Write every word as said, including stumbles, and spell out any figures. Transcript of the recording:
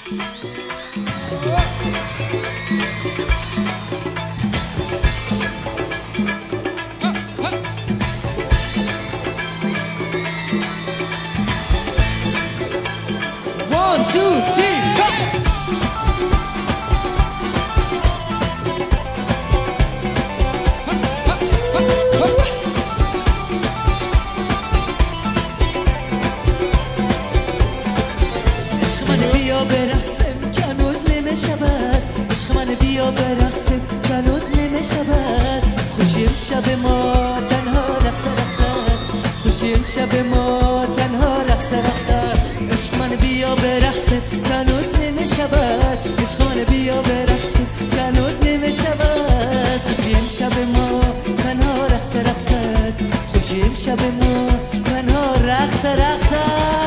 One, two, three, go! عشق من بیا برقصم که هنوز نیمه شب است. عشق من بیا برقصم که هنوز نیمه شب است. خوشی امشب ما تنها رقص رقص است. خوشی امشب ما تنها رقص رقص است. عشق من بیا برقصم که هنوز نیمه شب است. عشق من بیا برقصم که هنوز نیمه شب است. خوشی امشب ما تنها رقص رقص است. خوشی امشب ما تنها رقص رقص است.